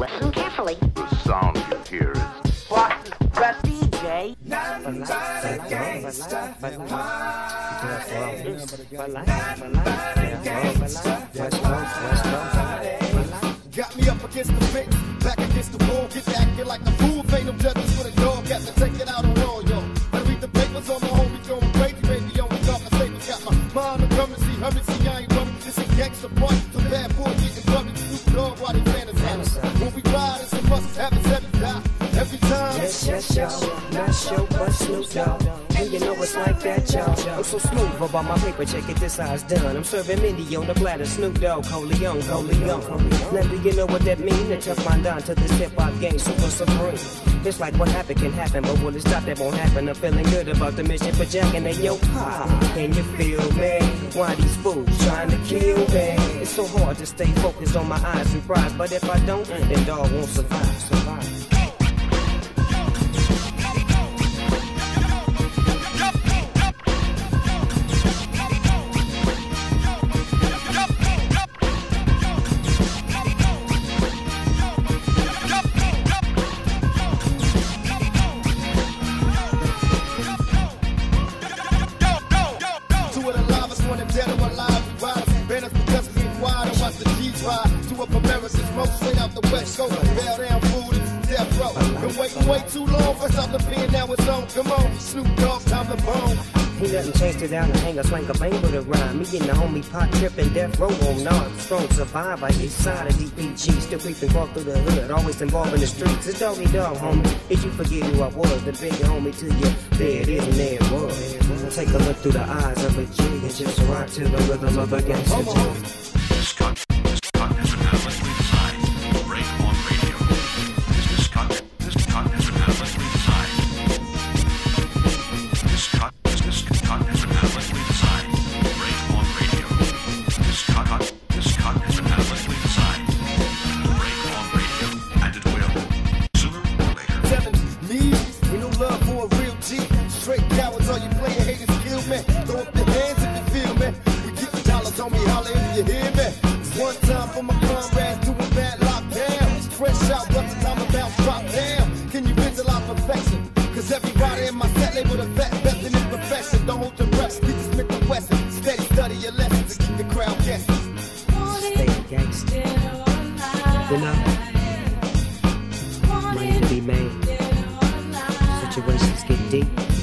Listen carefully. The sound you hear is Boston's best DJ. Got me up against the fence, back against the wall. Get to acting like a fool. Ain't no judges for the dog. Got to take it out on all y'all. I read the papers on my homies going crazy. Baby, only talk the papers. Got my mind on currency. Currency, I ain't running. This a gangster part. Some bad boy getting buried. Snoop Dogg while they fantasize. When we ride, it's a must have it every time. Every time. Yes, y'all. Not sure, but Snoop Dogg. And you know it's like that, y'all. I'm so smooth about my paper, check it, this how it's done. I'm serving Mindy on the platter, Snoop Dogg, Coleon. Now do you know what that mean? To tough my down to this hip-hop game, super supreme. It's like what happened can happen, but will it stop? That won't happen. I'm feeling good about the mission for jacking at yo pop. Can you feel me? Why these fools trying to kill me? It's so hard to stay focused on my eyes and prize, but if I don't, then dog won't survive. Way too long for something to pin, now it's on. Come on, Snoop Dogg, time to bone. Ain't nothing changed it out and hang a slang a bang with a rhyme. Me and the homie pot trippin' death row on non strong survivor each side of DPG. Still creeping crawl through the hood, always involved in the streets. It's doggy dog, homie. Did you forget who I was? The big homie to you. There it is and there it was. Take a look through the eyes of a G and just rock to the rhythm of a gangster G. Situations get deep.